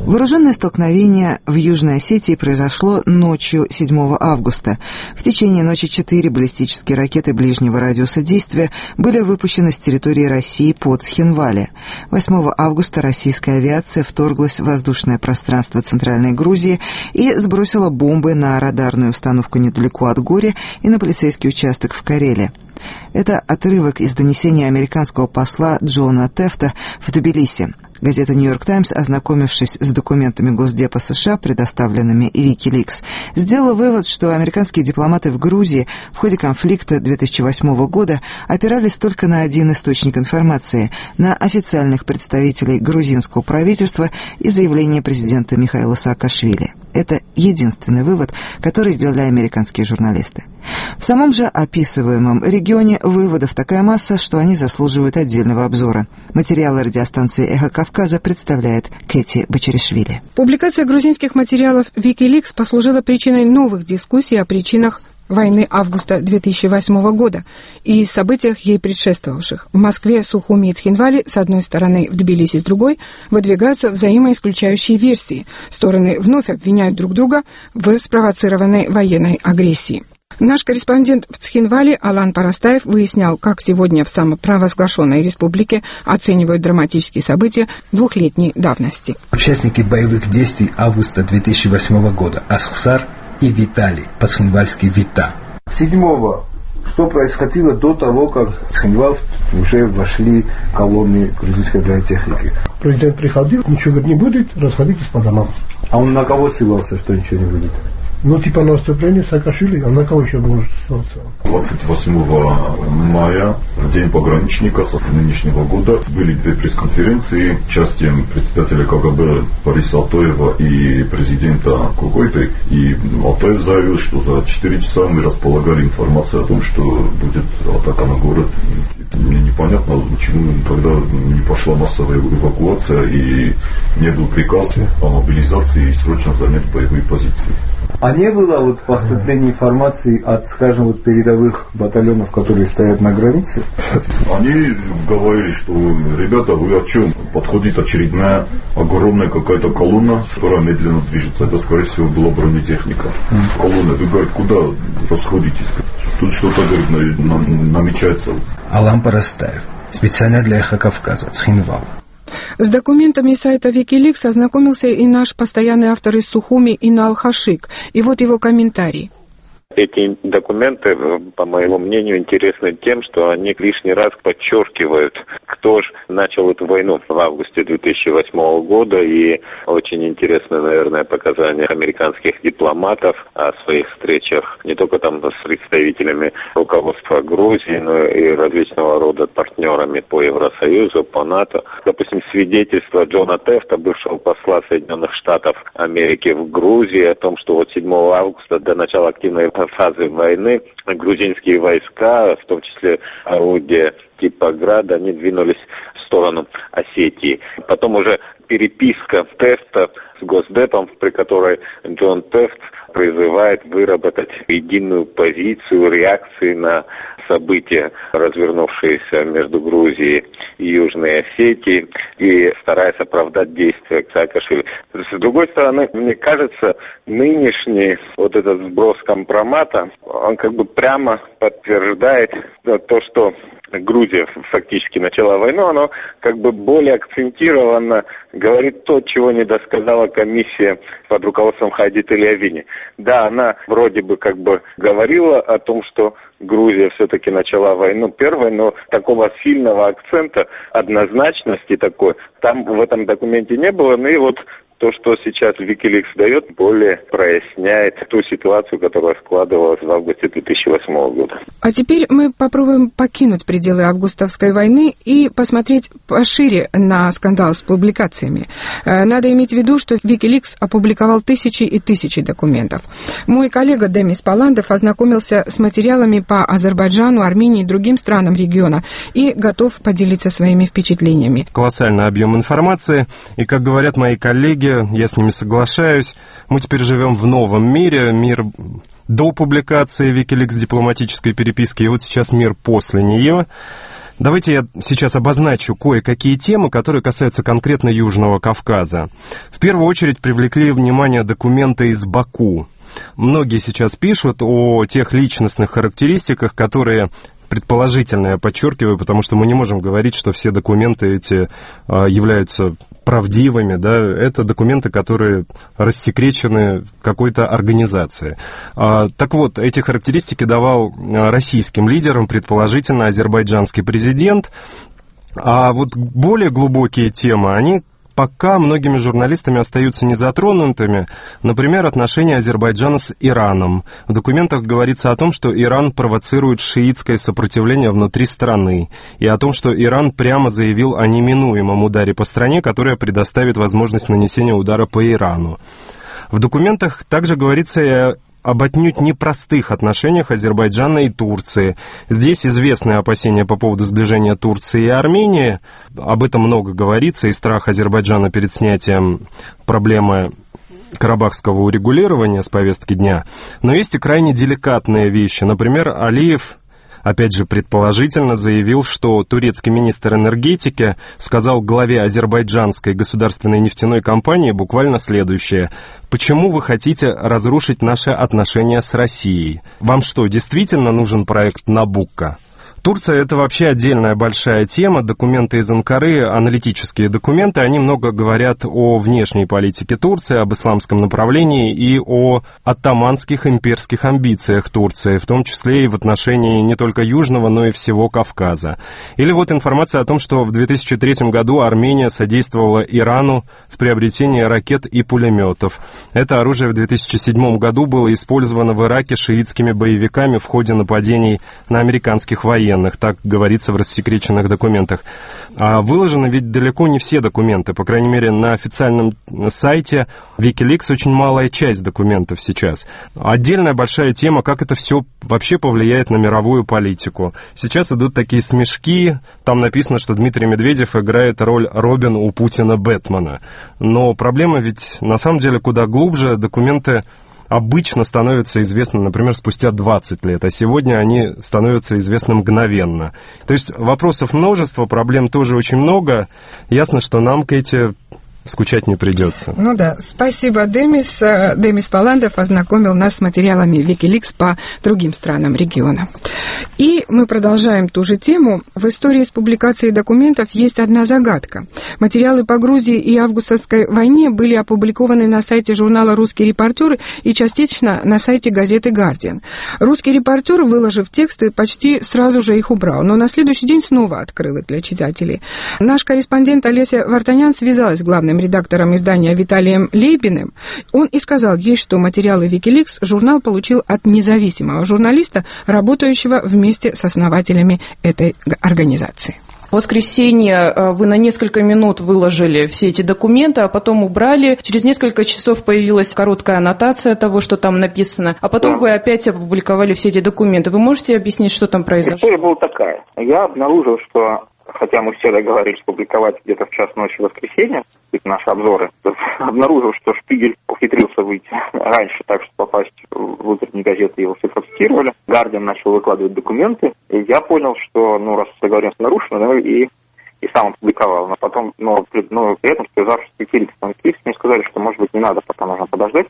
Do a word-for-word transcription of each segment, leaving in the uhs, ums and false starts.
Вооруженное столкновение в Южной Осетии произошло ночью седьмого августа. В течение ночи четыре баллистические ракеты ближнего радиуса действия были выпущены с территории России под Цхинвали. восьмого августа российская авиация вторглась в воздушное пространство Центральной Грузии и сбросила бомбы на радарную установку недалеко от Гори и на полицейский участок в Карелии. Это отрывок из донесения американского посла Джона Тефта в Тбилиси. Газета «Нью-Йорк Таймс», ознакомившись с документами Госдепа США, предоставленными Wikileaks, сделала вывод, что американские дипломаты в Грузии в ходе конфликта две тысячи восьмого года опирались только на один источник информации – на официальных представителей грузинского правительства и заявление президента Михаила Саакашвили. Это единственный вывод, который сделали американские журналисты. В самом же описываемом регионе выводов такая масса, что они заслуживают отдельного обзора. Материалы радиостанции «Эхо Кавказа» представляет Кэти Бачаришвили. Публикация грузинских материалов Wikileaks послужила причиной новых дискуссий о причинах войны августа две тысячи восьмого года и событиях ей предшествовавших. В Москве, Сухуми и Цхинвали с одной стороны, в Тбилиси с другой, выдвигаются взаимоисключающие версии. Стороны вновь обвиняют друг друга в спровоцированной военной агрессии. Наш корреспондент в Цхинвали Алан Парастаев выяснял, как сегодня в самопровозглашенной республике оценивают драматические события двухлетней давности. Участники боевых действий августа две тысячи восьмого года Асхсар и Виталий, по-цхинвальски Вита. Седьмого. Что происходило до того, как в Цхинвал уже вошли колонны грузинской бронетехники? Президент приходил, ничего не будет, расходитесь по домам. А он на кого ссылался, что ничего не будет? Ну, типа на выступление Саакашвили, а на кого еще может ссылаться? двадцать восьмого мая, в день пограничника нынешнего года, были две пресс-конференции участием председателя КГБ Бориса Атоева и президента Кукойты. И Атоев заявил, что за четыре часа мы располагали информацией о том, что будет атака на город. Мне непонятно, почему тогда не пошла массовая эвакуация и не был приказ о мобилизации и срочно занять боевые позиции. А не было вот поступления информации от, скажем, вот передовых батальонов, которые стоят на границе? Они говорили, что, ребята, вы о чем? Подходит очередная огромная какая-то колонна, которая медленно движется. Это, скорее всего, была бронетехника. Колонна, вы, говорит, куда расходитесь? Тут что-то, говорит, намечается. Алан Парастаев, специально для «Эхо Кавказа», Цхинвал. С документами сайта Wikileaks ознакомился и наш постоянный автор из Сухуми Инал Хашик. И вот его комментарий. Эти документы, по моему мнению, интересны тем, что они лишний раз подчеркивают, кто же начал эту войну в августе две тысячи восьмого года. И очень интересно, наверное, показания американских дипломатов о своих встречах не только там с представителями руководства Грузии, но и различного рода партнерами по Евросоюзу, по НАТО. Допустим, свидетельство Джона Тефта, бывшего посла Соединенных Штатов Америки в Грузии, о том, что вот седьмого августа до начала активной фазы войны грузинские войска, в том числе орудия типа «Град», они двинулись в сторону Осетии. Потом уже переписка Тефта с Госдепом, при которой Джон Тефт призывает выработать единую позицию реакции на события, развернувшиеся между Грузией и Южной Осетией, и стараясь оправдать действия Саакашвили. С другой стороны, мне кажется, нынешний вот этот сброс компромата, он как бы прямо подтверждает то, что Грузия фактически начала войну, оно как бы более акцентированно говорит то, чего не досказала комиссия под руководством Хайди Телиавини. Да, она вроде бы как бы говорила о том, что Грузия все-таки начала войну первой, но такого сильного акцента, однозначности такой, там в этом документе не было. Ну и вот то, что сейчас Wikileaks дает, более проясняет ту ситуацию, которая складывалась в августе две тысячи восьмого года. А теперь мы попробуем покинуть пределы августовской войны и посмотреть пошире на скандал с публикациями. Надо иметь в виду, что Wikileaks опубликовал тысячи и тысячи документов. Мой коллега Демис Паландов ознакомился с материалами по Азербайджану, Армении и другим странам региона и готов поделиться своими впечатлениями. Колоссальный объем информации, и, как говорят мои коллеги, я с ними соглашаюсь. Мы теперь живем в новом мире, мир до публикации Wikileaks дипломатической переписки, и вот сейчас мир после нее. Давайте я сейчас обозначу кое-какие темы, которые касаются конкретно Южного Кавказа. В первую очередь привлекли внимание документы из Баку. Многие сейчас пишут о тех личностных характеристиках, которые предположительно, я подчеркиваю, потому что мы не можем говорить, что все документы эти а, являются правдивыми, да, это документы, которые рассекречены какой-то организацией. А, так вот, эти характеристики давал российским лидерам, предположительно, азербайджанский президент, а вот более глубокие темы, они пока многими журналистами остаются незатронутыми. Например, отношения Азербайджана с Ираном. В документах говорится о том, что Иран провоцирует шиитское сопротивление внутри страны, и о том, что Иран прямо заявил о неминуемом ударе по стране, которая предоставит возможность нанесения удара по Ирану. В документах также говорится и об отнюдь непростых отношениях Азербайджана и Турции. Здесь известные опасения по поводу сближения Турции и Армении. Об этом много говорится, и страх Азербайджана перед снятием проблемы карабахского урегулирования с повестки дня. Но есть и крайне деликатные вещи. Например, Алиев, опять же, предположительно заявил, что турецкий министр энергетики сказал главе азербайджанской государственной нефтяной компании буквально следующее: «Почему вы хотите разрушить наши отношения с Россией? Вам что, действительно нужен проект Набукко?» Турция — это вообще отдельная большая тема. Документы из Анкары, аналитические документы, они много говорят о внешней политике Турции, об исламском направлении и о оттоманских имперских амбициях Турции, в том числе и в отношении не только Южного, но и всего Кавказа. Или вот информация о том, что в две тысячи третьем году Армения содействовала Ирану в приобретении ракет и пулеметов. Это оружие в две тысячи седьмом году было использовано в Ираке шиитскими боевиками в ходе нападений на американских военных. Так говорится в рассекреченных документах. А выложены ведь далеко не все документы. По крайней мере, на официальном сайте Wikileaks очень малая часть документов сейчас. Отдельная большая тема, как это все вообще повлияет на мировую политику. Сейчас идут такие смешки. Там написано, что Дмитрий Медведев играет роль Робин у Путина Бэтмена. Но проблема ведь на самом деле куда глубже. Документы обычно становятся известны, например, спустя двадцать лет, а сегодня они становятся известны мгновенно. То есть вопросов множество, проблем тоже очень много. Ясно, что нам, Кэти, скучать не придется. Ну да, спасибо, Демис. Демис Паландов ознакомил нас с материалами Wikileaks по другим странам региона. И мы продолжаем ту же тему. В истории с публикацией документов есть одна загадка. Материалы по Грузии и августовской войне были опубликованы на сайте журнала «Русский репортер» и частично на сайте газеты «Гардиан». «Русский репортер», выложив тексты, почти сразу же их убрал, но на следующий день снова открыл их для читателей. Наш корреспондент Олеся Вартанян связалась с главным редактором издания Виталием Лейбиным. Он и сказал ей, что материалы Wikileaks журнал получил от независимого журналиста, работающего вместе с основателями этой организации. В воскресенье вы на несколько минут выложили все эти документы, а потом убрали. Через несколько часов появилась короткая аннотация того, что там написано, а потом вы опять опубликовали все эти документы. Вы можете объяснить, что там произошло? История была такая. Я обнаружил, что, хотя мы все договорились публиковать где-то в час ночи воскресенья наши обзоры, обнаружил, что Шпигель ухитрился выйти раньше, так что попасть в утренние газеты его все процитировали. Гардиан начал выкладывать документы, и я понял, что, ну, раз договоренность нарушена, ну, и, и сам опубликовал. Но потом, но, но при этом, связавшись с Wikileaks, мне сказали, что, может быть, не надо, пока нужно подождать,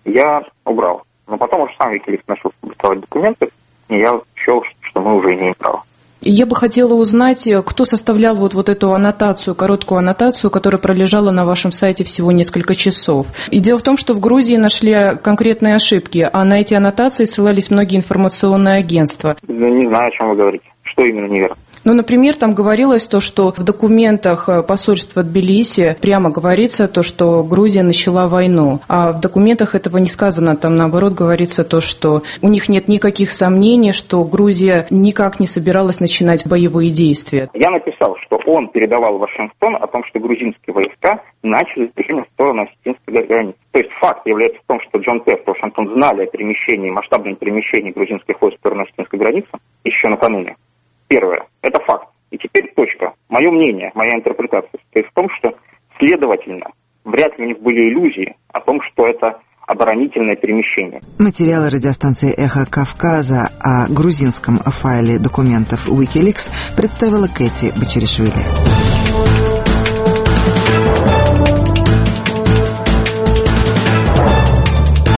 я убрал. Но потом уже сам Wikileaks начал публиковать документы, и я счел, что мы уже имеем право. Я бы хотела узнать, кто составлял вот, вот эту аннотацию, короткую аннотацию, которая пролежала на вашем сайте всего несколько часов. И дело в том, что в Грузии нашли конкретные ошибки, а на эти аннотации ссылались многие информационные агентства. Не знаю, о чем вы говорите. Что именно неверно? Ну, например, там говорилось то, что в документах посольства Тбилиси прямо говорится то, что Грузия начала войну, а в документах этого не сказано. Там, наоборот, говорится то, что у них нет никаких сомнений, что Грузия никак не собиралась начинать боевые действия. Я написал, что он передавал Вашингтон о том, что грузинские войска начали движение в сторону осетинской границы. То есть факт является в том, что Джон Тефт и Вашингтон знали о перемещении, масштабном перемещении грузинских войск в сторону осетинской границы еще накануне. Первое. Это факт. И теперь точка. Мое мнение, моя интерпретация состоит в том, что, следовательно, вряд ли у них были иллюзии о том, что это оборонительное перемещение. Материалы радиостанции «Эхо Кавказа» о грузинском файле документов Wikileaks представила Кэти Бочаришвили.